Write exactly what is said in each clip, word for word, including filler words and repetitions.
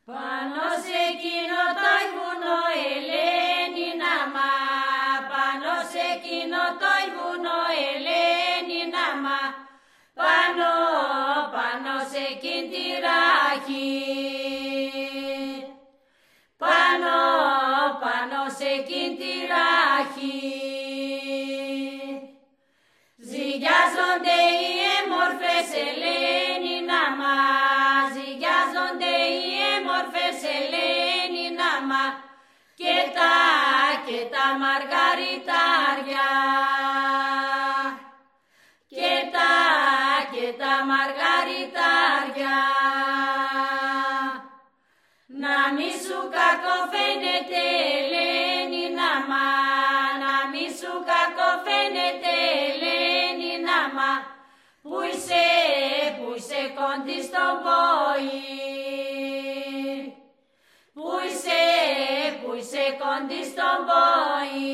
Πάνω σε εκείνο το βουνό Ελένινα μα, πάνω σε εκείνο το βουνό Ελένινα μα, πάνω, πάνω σε εκείνη τη ράχη, πάνω, πάνω σε εκείνη τη ράχη. Ζυγιάζονται οι έμορφες Ελένινα μα, ζυγιάζονται οι έμορφες Ελένινα μα, και τα, και τα μαργαριτάρια, και τα, και τα μαργαριτάρια. Να μη σου κακοφαίνεται Ελένινα μα, να μη σου κακοφαίνεται Ελένινα μα, που είσαι, που είσαι κοντή στον πόη, που είσαι, που είσαι κοντή στον πόη.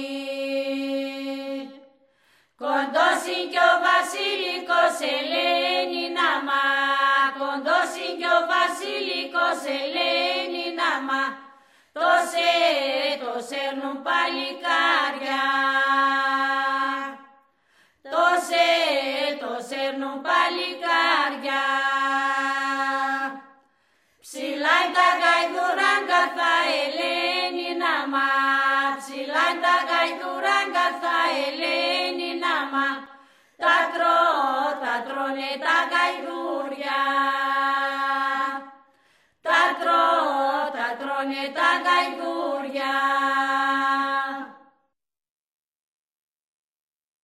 Κοντός είναι κι ο βασιλικός Ελένινα μα, κοντός είναι κι ο βασιλικός Ελένινα μα, το σε, το σέρνουν παλικάρια, το σε, το σέρνουν παλικάρια. Ψηλά είναι τα γαϊδουράνγκαθα Ελένινα μα, ψηλά είναι τα γαϊδουράνγκαθα Ελένινα μα, τα τρώ, τα τρώνε τα γαϊδούρια, τα τρώ, τα τρώνε τα γαϊδούρια.